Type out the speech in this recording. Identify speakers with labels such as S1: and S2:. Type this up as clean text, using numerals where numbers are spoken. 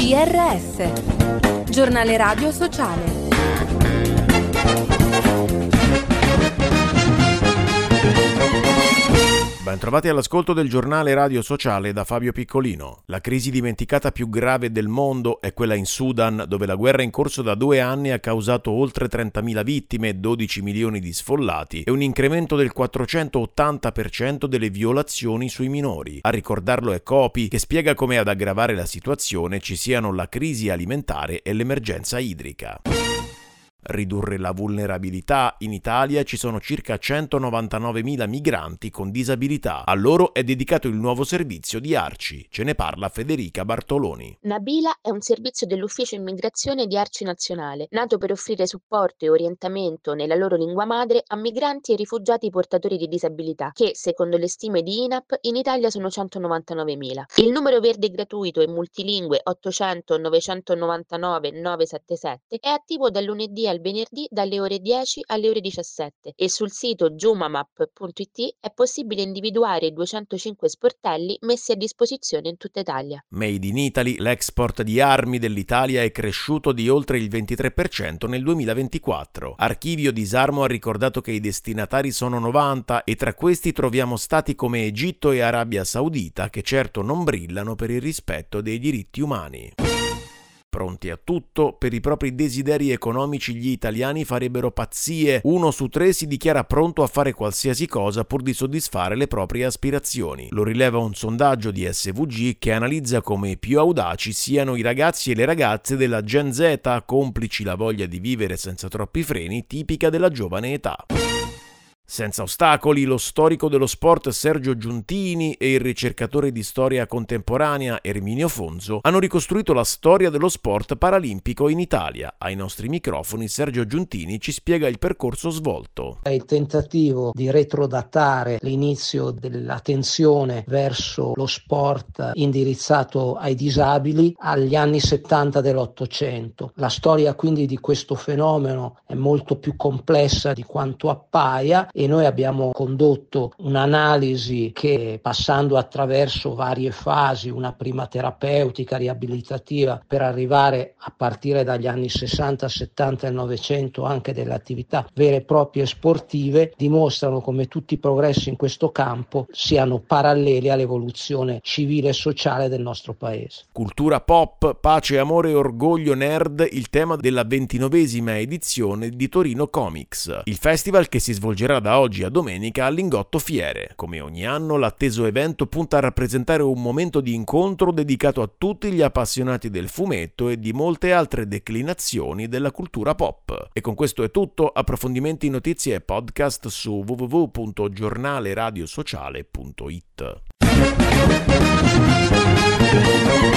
S1: GRS, Giornale Radio Sociale.
S2: Bentrovati all'ascolto del Giornale Radio Sociale da Fabio Piccolino. La crisi dimenticata più grave del mondo è quella in Sudan, dove la guerra in corso da 2 anni ha causato oltre 30.000 vittime, 12 milioni di sfollati e un incremento del 480% delle violazioni sui minori. A ricordarlo è Copi, che spiega come ad aggravare la situazione ci siano la crisi alimentare e l'emergenza idrica. Ridurre la vulnerabilità. In Italia ci sono circa 199.000 migranti con disabilità. A loro è dedicato il nuovo servizio di ARCI. Ce ne parla Federica Bartoloni.
S3: Nabila è un servizio dell'Ufficio Immigrazione di ARCI Nazionale, nato per offrire supporto e orientamento nella loro lingua madre a migranti e rifugiati portatori di disabilità, che, secondo le stime di INAP, in Italia sono 199.000. Il numero verde gratuito e multilingue 800 999 977 è attivo dal lunedì al venerdì dalle ore 10 alle ore 17 e sul sito jumamap.it è possibile individuare 205 sportelli messi a disposizione in tutta Italia.
S2: Made in Italy, l'export di armi dell'Italia è cresciuto di oltre il 23% nel 2024. Archivio Disarmo ha ricordato che i destinatari sono 90 e tra questi troviamo stati come Egitto e Arabia Saudita, che certo non brillano per il rispetto dei diritti umani. Pronti a tutto, per i propri desideri economici gli italiani farebbero pazzie. 1 su 3 si dichiara pronto a fare qualsiasi cosa pur di soddisfare le proprie aspirazioni. Lo rileva un sondaggio di SVG che analizza come più audaci siano i ragazzi e le ragazze della Gen Z, complici la voglia di vivere senza troppi freni, tipica della giovane età. Senza ostacoli, lo storico dello sport Sergio Giuntini e il ricercatore di storia contemporanea Erminio Fonzo hanno ricostruito la storia dello sport paralimpico in Italia. Ai nostri microfoni Sergio Giuntini ci spiega il percorso svolto.
S4: È il tentativo di retrodatare l'inizio dell'attenzione verso lo sport indirizzato ai disabili agli anni 70 dell'Ottocento. La storia quindi di questo fenomeno è molto più complessa di quanto appaia e noi abbiamo condotto un'analisi che, passando attraverso varie fasi, una prima terapeutica, riabilitativa, per arrivare a partire dagli anni 60, 70 e 900 anche delle attività vere e proprie sportive, dimostrano come tutti i progressi in questo campo siano paralleli all'evoluzione civile e sociale del nostro paese.
S2: Cultura pop, pace, amore e orgoglio nerd, il tema della 29esima edizione di Torino Comics, il festival che si svolgerà da oggi a domenica a Lingotto Fiere. Come ogni anno, l'atteso evento punta a rappresentare un momento di incontro dedicato a tutti gli appassionati del fumetto e di molte altre declinazioni della cultura pop. E con questo è tutto. Approfondimenti, notizie e podcast su www.giornaleradiosociale.it.